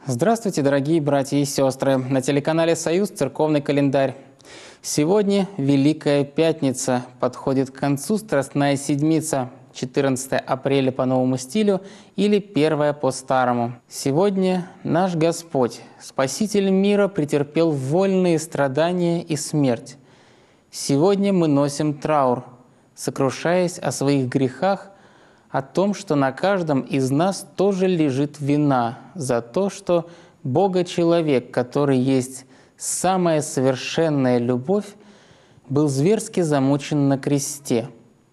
Здравствуйте, дорогие братья и сестры! На телеканале «Союз» церковный календарь. Сегодня Великая Пятница, подходит к концу Страстная Седмица, 14 апреля по новому стилю или 1 по старому. Сегодня наш Господь, Спаситель мира, претерпел вольные страдания и смерть. Сегодня мы носим траур, сокрушаясь о своих грехах, о том, что на каждом из нас тоже лежит вина за то, что Бога-человек, который есть самая совершенная любовь, был зверски замучен на кресте.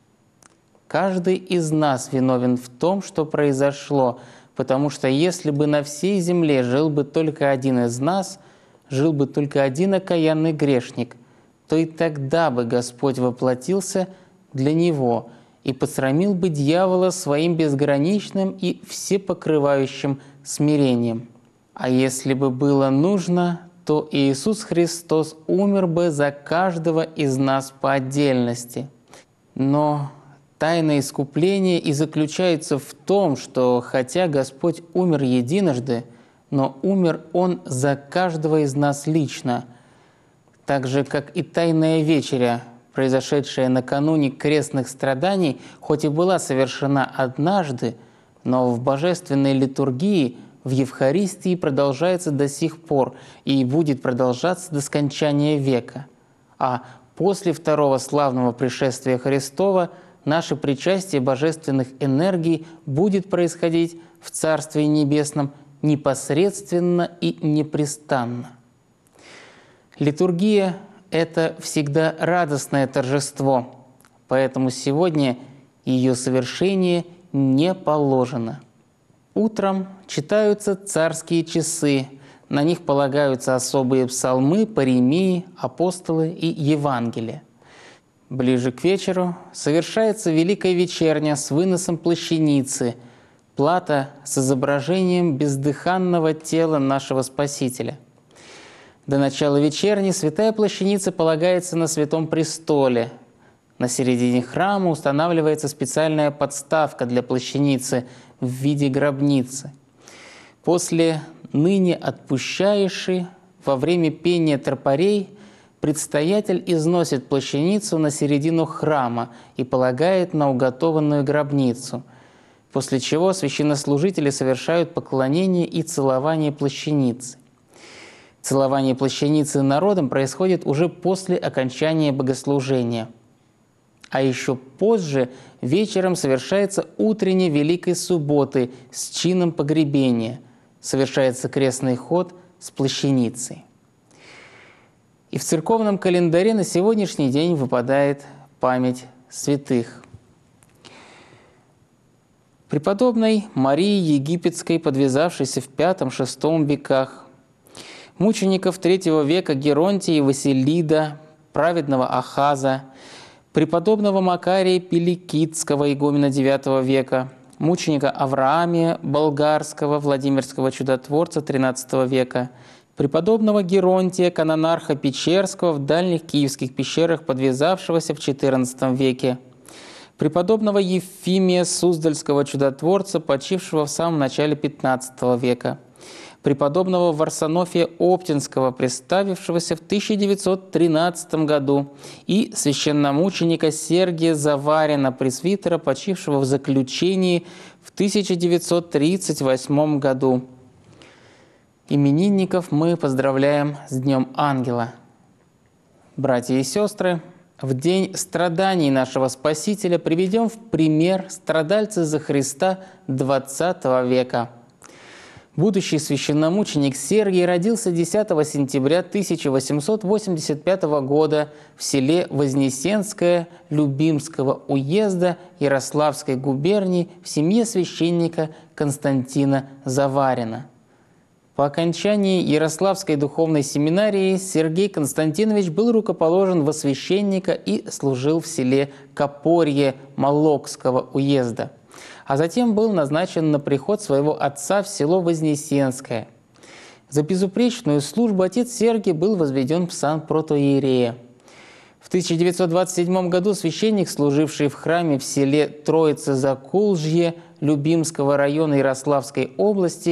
Каждый из нас виновен в том, что произошло, потому что если бы на всей земле жил бы только один из нас, жил бы только один окаянный грешник, то и тогда бы Господь воплотился для него и посрамил бы дьявола своим безграничным и всепокрывающим смирением. А если бы было нужно, то Иисус Христос умер бы за каждого из нас по отдельности. Но тайна искупления и заключается в том, что хотя Господь умер единожды, но умер Он за каждого из нас лично, так же, как и Тайная вечеря, произошедшая накануне крестных страданий, хоть и была совершена однажды, но в божественной литургии, в Евхаристии продолжается до сих пор и будет продолжаться до скончания века. А после второго славного пришествия Христова наше причастие божественных энергий будет происходить в Царстве Небесном непосредственно и непрестанно. Литургия – это всегда радостное торжество, поэтому сегодня ее совершение не положено. Утром читаются царские часы, на них полагаются особые псалмы, паремии, апостолы и Евангелие. Ближе к вечеру совершается Великая вечерня с выносом плащаницы, плата с изображением бездыханного тела нашего Спасителя. До начала вечерни святая плащаница полагается на Святом престоле. На середине храма устанавливается специальная подставка для плащаницы в виде гробницы. После «ныне отпущаеши» во время пения тропарей предстоятель износит плащаницу на середину храма и полагает на уготованную гробницу, после чего священнослужители совершают поклонение и целование плащаницы. Целование плащаницы народом происходит уже после окончания богослужения. А еще позже вечером совершается утренняя Великой Субботы с чином погребения. Совершается крестный ход с плащаницей. И в церковном календаре на сегодняшний день выпадает память святых. Преподобной Марии Египетской, подвязавшейся в V-VI веках, мучеников III века Геронтия и Василида, праведного Ахаза, преподобного Макария Пеликидского, игумена IX века, мученика Авраамия Болгарского, Владимирского чудотворца XIII века, преподобного Геронтия, канонарха Печерского, в дальних киевских пещерах, подвязавшегося в XIV веке, преподобного Ефимия Суздальского чудотворца, почившего в самом начале XV века, преподобного Варсонофия Оптинского, представившегося в 1913 году, и священномученика Сергия Заварина, пресвитера, почившего в заключении в 1938 году. Именинников мы поздравляем с Днем Ангела. Братья и сестры, в день страданий нашего Спасителя приведем в пример страдальца за Христа XX века. Будущий священномученик Сергий родился 10 сентября 1885 года в селе Вознесенское Любимского уезда Ярославской губернии в семье священника Константина Заварина. По окончании Ярославской духовной семинарии Сергей Константинович был рукоположен во священника и служил в селе Копорье Молокского уезда, а затем был назначен на приход своего отца в село Вознесенское. За безупречную службу отец Сергий был возведен в сан протоиерея. В 1927 году священник, служивший в храме в селе Троице-Закулжье Любимского района Ярославской области,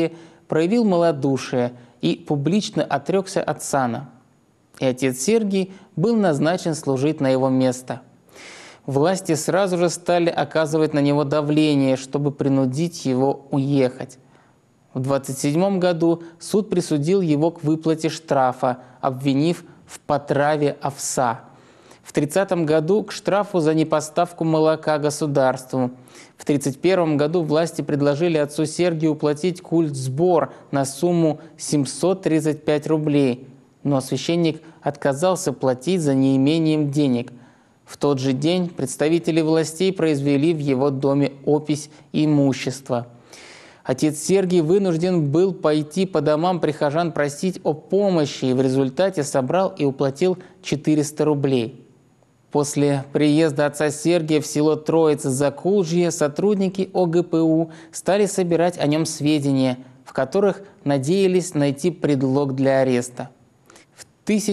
проявил малодушие и публично отрекся от сана. И отец Сергий был назначен служить на его место. Власти сразу же стали оказывать на него давление, чтобы принудить его уехать. В 27 году суд присудил его к выплате штрафа, обвинив в потраве овса. В 30 году к штрафу за непоставку молока государству. В 31 году власти предложили отцу Сергию уплатить культсбор на сумму 735 рублей, но священник отказался платить за неимением денег. В тот же день представители властей произвели в его доме опись имущества. Отец Сергий вынужден был пойти по домам прихожан просить о помощи и в результате собрал и уплатил 400 рублей. После приезда отца Сергия в село Троице-Закулжье сотрудники ОГПУ стали собирать о нем сведения, в которых надеялись найти предлог для ареста. В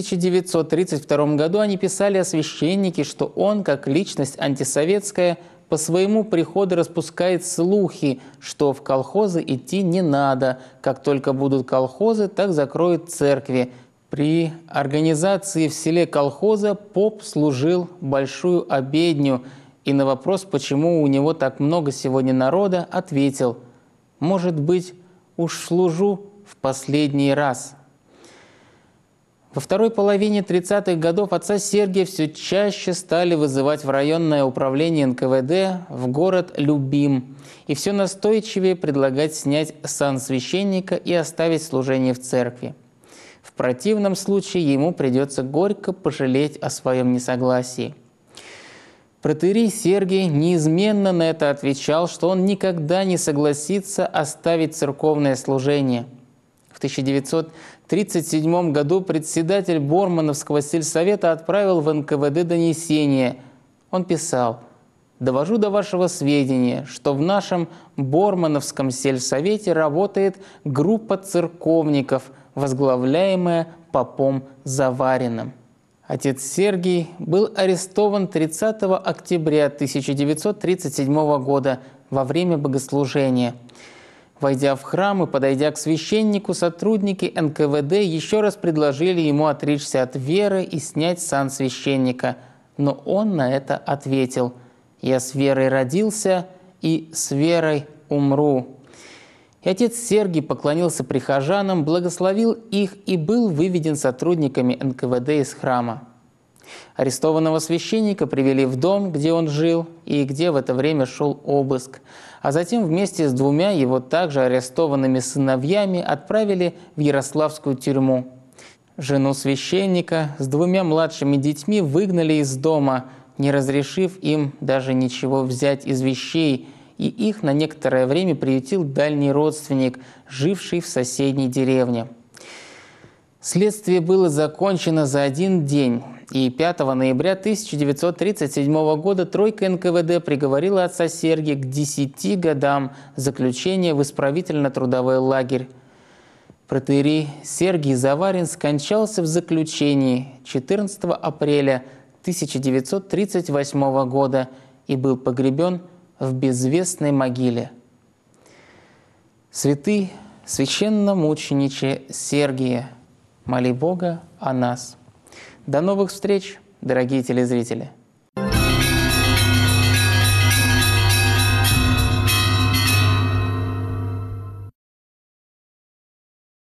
1932 году они писали о священнике, что он, как личность антисоветская, по своему приходу распускает слухи, что в колхозы идти не надо. Как только будут колхозы, так закроют церкви. При организации в селе колхоза поп служил большую обедню, и на вопрос, почему у него так много сегодня народа, ответил: «Может быть, уж служу в последний раз». Во второй половине 30-х годов отца Сергия все чаще стали вызывать в районное управление НКВД в город Любим и все настойчивее предлагать снять сан священника и оставить служение в церкви. В противном случае ему придется горько пожалеть о своем несогласии. Протоиерей Сергий неизменно на это отвечал, что он никогда не согласится оставить церковное служение. В 1937 году председатель Бормановского сельсовета отправил в НКВД донесение. Он писал: «Довожу до вашего сведения, что в нашем Бормановском сельсовете работает группа церковников, возглавляемая попом Завариным». Отец Сергий был арестован 30 октября 1937 года во время богослужения. Войдя в храм и подойдя к священнику, сотрудники НКВД еще раз предложили ему отречься от веры и снять сан священника. Но он на это ответил: «Я с верой родился и с верой умру». И отец Сергий поклонился прихожанам, благословил их и был выведен сотрудниками НКВД из храма. Арестованного священника привели в дом, где он жил и где в это время шел обыск, а затем вместе с двумя его также арестованными сыновьями отправили в Ярославскую тюрьму. Жену священника с двумя младшими детьми выгнали из дома, не разрешив им даже ничего взять из вещей, и их на некоторое время приютил дальний родственник, живший в соседней деревне. Следствие было закончено за один день, и 5 ноября 1937 года тройка НКВД приговорила отца Сергия к 10 годам заключения в исправительно-трудовой лагерь. Протоиерей Сергий Заварин скончался в заключении 14 апреля 1938 года и был погребен в безвестной могиле. Святый священномучениче Сергие, моли Бога о нас. До новых встреч, дорогие телезрители!